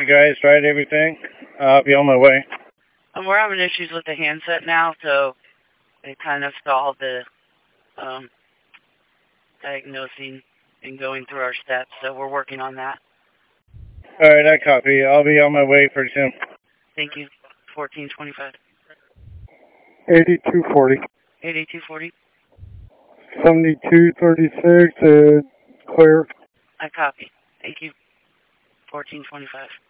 guys tried everything? I'll be on my way. We're having issues with the handset now, so it kind of stalled the diagnosing and going through our steps, so we're working on that. Alright, I copy. I'll be on my way pretty soon. Thank you. 1425. 8240. 8240. 7236, clear. I copy. Thank you. 1425.